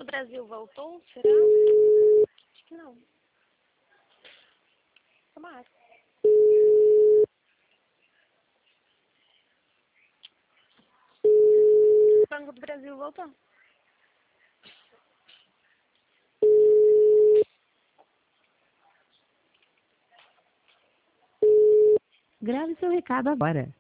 Brasil voltou? Será? Acho que não. Tomara. Banco do Brasil voltou. Grave seu recado agora.